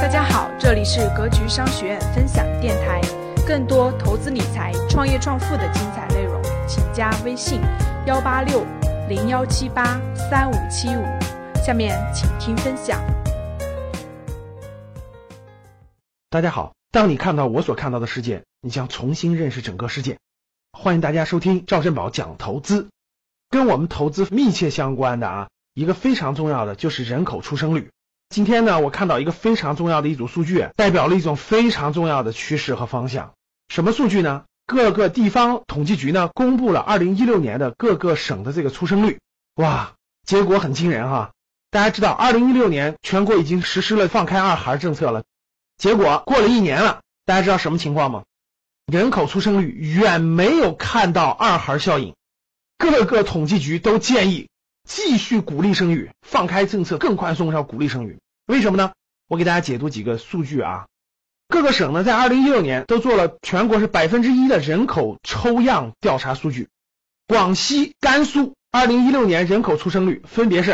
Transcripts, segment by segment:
大家好，这里是格局商学院分享电台，更多投资理财、创业创富的精彩内容，请加微信186-0178-3575。下面请听分享。 大家好，当你看到我所看到的世界，你将重新认识整个世界。欢迎大家收听赵振宝讲投资。跟我们投资密切相关的一个非常重要的就是人口出生率。今天呢，我看到一个非常重要的一组数据，代表了一种非常重要的趋势和方向。什么数据呢？各个地方统计局呢公布了2016年的各个省的这个出生率。哇，结果很惊人哈。大家知道2016年全国已经实施了放开二孩政策了，结果过了1年了，大家知道什么情况吗？人口出生率远没有看到二孩效应，各个统计局都建议继续鼓励生育，放开政策更宽松，要鼓励生育。为什么呢？我给大家解读几个数据啊。各个省呢在2016年都做了全国是1%的人口抽样调查数据。广西、甘肃2016年人口出生率分别是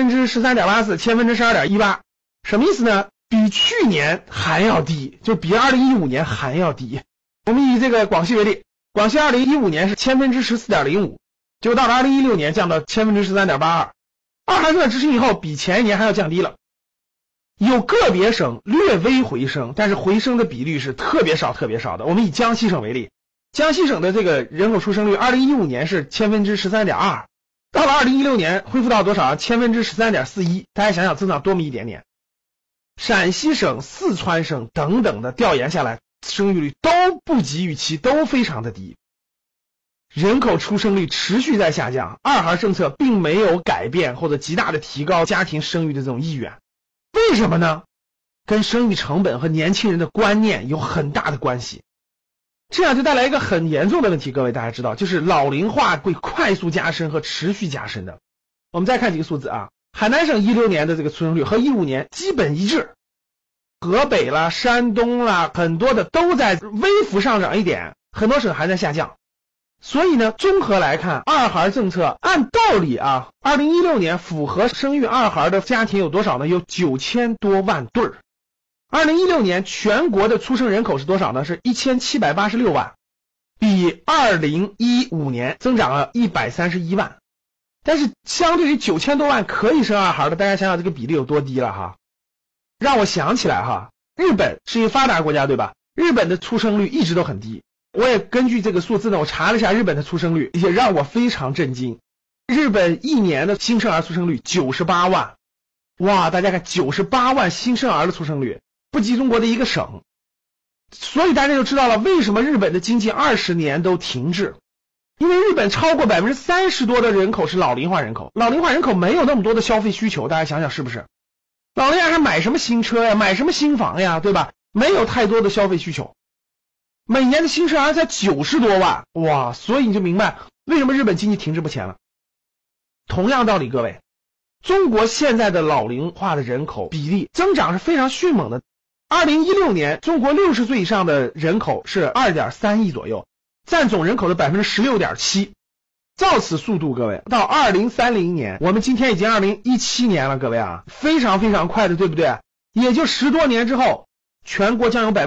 13.84%、12.18%，什么意思呢？比去年还要低，就比2015年还要低。我们以这个广西为例，广西2015年是14.05%，结果到了2016年降到13.82%，二孩政策执行以后比前一年还要降低了。有个别省略微回升，但是回升的比率是特别少的。我们以江西省为例，江西省的这个人口出生率2015年是13.2%，到了2016年恢复到多少？13.41%，大家想想增长多么一点点。陕西省、四川省等等的调研下来，生育率都不及预期，都非常的低。人口出生率持续在下降，二孩政策并没有改变或者极大的提高家庭生育的这种意愿。为什么呢？跟生育成本和年轻人的观念有很大的关系。这样就带来一个很严重的问题，各位大家知道，就是老龄化会快速加深和持续加深的。我们再看几个数字啊，海南省16年的这个出生率和15年基本一致，河北啦、山东啦，很多的都在微幅上涨一点，很多省还在下降。所以呢，综合来看，二孩政策按道理2016年符合生育二孩的家庭有多少呢？有9000多万对儿。2016年全国的出生人口是多少呢？是1786万，比2015年增长了131万。但是相对于9000多万可以生二孩的，大家想想这个比例有多低了哈。让我想起来日本是一个发达国家对吧？日本的出生率一直都很低。我也根据这个数字呢，我查了一下日本的出生率，也让我非常震惊。日本1年的新生儿出生率98万，哇，大家看98万新生儿的出生率，不及中国的一个省。所以大家就知道了为什么日本的经济20年都停滞，因为日本超过30%多的人口是老龄化人口，老龄化人口没有那么多的消费需求，大家想想是不是？老年人还买什么新车呀，买什么新房呀，对吧？没有太多的消费需求。每年的新生儿才90多万，哇，所以你就明白为什么日本经济停滞不前了。同样道理，各位，中国现在的老龄化的人口比例增长是非常迅猛的。2016年中国60岁以上的人口是 2.3 亿左右，占总人口的 16.7%。照此速度，各位，到2030年，我们今天已经2017年了，各位非常非常快的，对不对？也就10多年之后，全国将有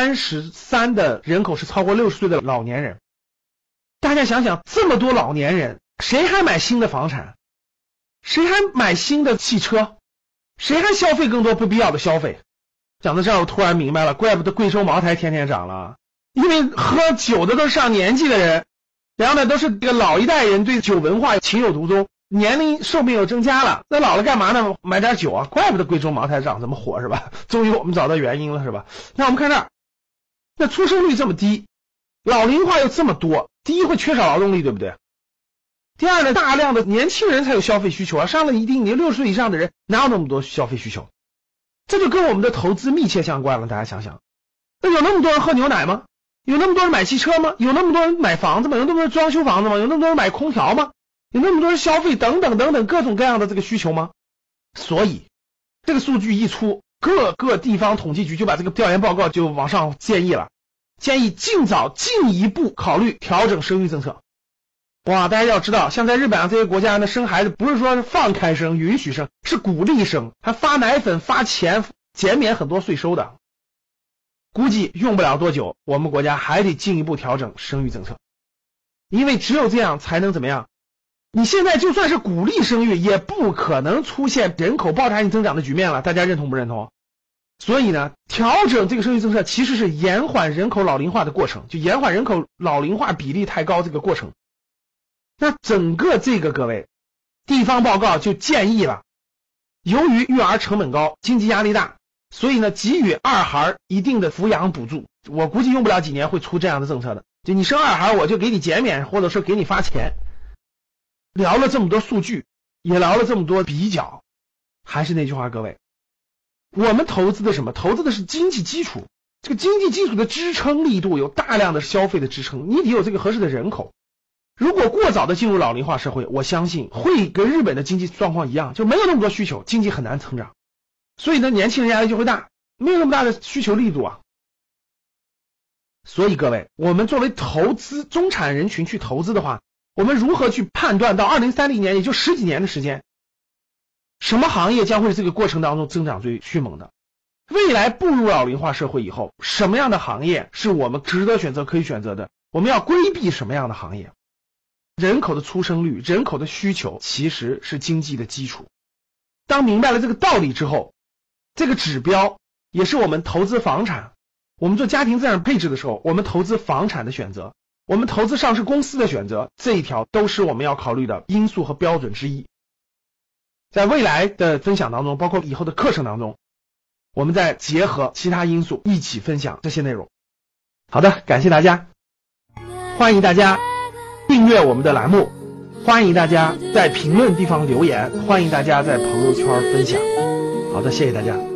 33% 的人口是超过60岁的老年人。大家想想，这么多老年人，谁还买新的房产？谁还买新的汽车？谁还消费更多不必要的消费？讲到这儿，我突然明白了，怪不得贵州茅台天天涨了，因为喝酒的都是上年纪的人，然后呢都是这个老一代人对酒文化情有独钟，年龄寿命又增加了，那老了干嘛呢？买点酒怪不得贵州茅台涨这么火是吧？终于我们找到原因了是吧？那我们看这儿，那出生率这么低，老龄化又这么多，第一会缺少劳动力，对不对？第二呢，大量的年轻人才有消费需求上了一定年60岁以上的人哪有那么多消费需求？这就跟我们的投资密切相关了，大家想想，那有那么多人喝牛奶吗？有那么多人买汽车吗？有那么多人买房子吗？有那么多人装修房子吗？有那么多人买空调吗？有那么多人消费等等等等各种各样的这个需求吗？所以这个数据一出，各个地方统计局就把这个调研报告就往上建议了，建议尽早进一步考虑调整生育政策。哇，大家要知道，像在日本这些国家呢，生孩子不是说放开生、允许生，是鼓励生，还发奶粉、发钱、 减免很多税收的。估计用不了多久，我们国家还得进一步调整生育政策，因为只有这样才能怎么样？你现在就算是鼓励生育，也不可能出现人口爆炸性增长的局面了，大家认同不认同？所以呢，调整这个生育政策其实是延缓人口老龄化的过程，就延缓人口老龄化比例太高这个过程。那整个这个各位地方报告就建议了，由于育儿成本高，经济压力大，所以呢给予二孩一定的抚养补助。我估计用不了几年会出这样的政策的，就你生二孩我就给你减免，或者是给你发钱。聊了这么多数据，也聊了这么多比较，还是那句话，各位，我们投资的什么？投资的是经济基础，这个经济基础的支撑力度有大量的消费的支撑，你得有这个合适的人口。如果过早的进入老龄化社会，我相信会跟日本的经济状况一样，就没有那么多需求，经济很难成长，所以呢年轻人压力就会大，没有那么大的需求力度啊。所以各位，我们作为投资中产人群去投资的话，我们如何去判断到2030年，也就10几年的时间，什么行业将会是这个过程当中增长最迅猛的？未来步入老龄化社会以后，什么样的行业是我们值得选择可以选择的？我们要规避什么样的行业？人口的出生率，人口的需求其实是经济的基础。当明白了这个道理之后，这个指标也是我们投资房产，我们做家庭资产配置的时候，我们投资房产的选择，我们投资上市公司的选择，这一条都是我们要考虑的因素和标准之一。在未来的分享当中，包括以后的课程当中，我们再结合其他因素一起分享这些内容。好的，感谢大家，欢迎大家订阅我们的栏目，欢迎大家在评论地方留言，欢迎大家在朋友圈分享。好的，谢谢大家。